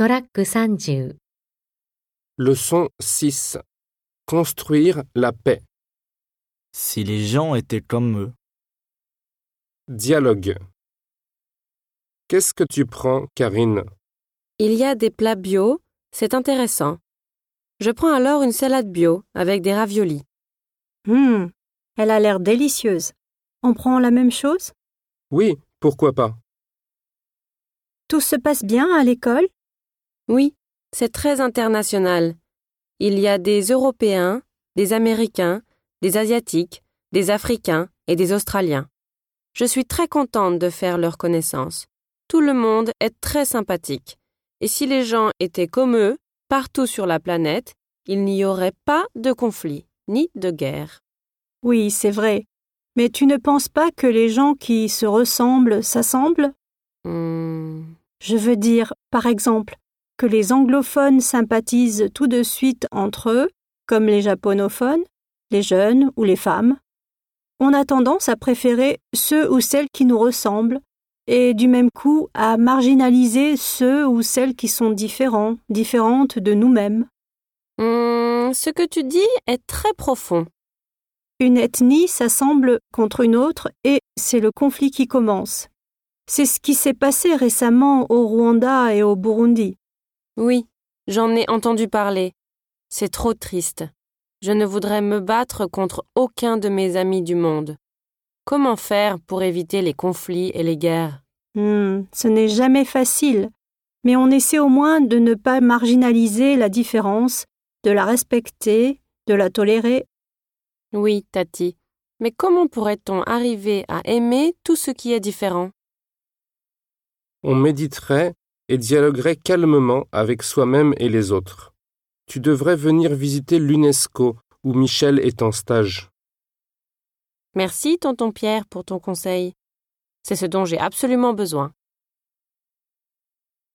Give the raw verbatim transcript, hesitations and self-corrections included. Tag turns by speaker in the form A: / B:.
A: トラックさんじゅう。
B: Leçon six. Construire la paix.
C: Si les gens étaient comme eux.
B: Dialogue. Qu'est-ce que tu prends, Karine?
D: Il y a des plats bio, c'est intéressant. Je prends alors une salade bio avec des raviolis.
E: Hum, elle a l'air délicieuse. On prend la même chose?
B: Oui, pourquoi pas?
E: Tout se passe bien à l'école?
D: Oui, c'est très international. Il y a des Européens, des Américains, des Asiatiques, des Africains et des Australiens. Je suis très contente de faire leur connaissance. Tout le monde est très sympathique. Et si les gens étaient comme eux, partout sur la planète, il n'y aurait pas de conflit, ni de guerre.
E: Oui, c'est vrai. Mais tu ne penses pas que les gens qui se ressemblent s'assemblent?
D: Hmm.
E: Je veux dire, par exemple, que les anglophones sympathisent tout de suite entre eux, comme les japonophones, les jeunes ou les femmes. On a tendance à préférer ceux ou celles qui nous ressemblent et du même coup à marginaliser ceux ou celles qui sont différents, différentes de nous-mêmes.
D: Hmm, ce que tu dis est très profond.
E: Une ethnie s'assemble contre une autre et c'est le conflit qui commence. C'est ce qui s'est passé récemment au Rwanda et au Burundi.
D: Oui, j'en ai entendu parler. C'est trop triste. Je ne voudrais me battre contre aucun de mes amis du monde. Comment faire pour éviter les conflits et les guerres?
E: Hmm, ce n'est jamais facile, mais on essaie au moins de ne pas marginaliser la différence, de la respecter, de la tolérer.
D: Oui, Tati. Mais comment pourrait-on arriver à aimer tout ce qui est différent?
B: On méditerait et dialoguerait calmement avec soi-même et les autres. Tu devrais venir visiter l'UNESCO où Michel est en stage.
D: Merci, tonton Pierre, pour ton conseil. C'est ce dont j'ai absolument besoin.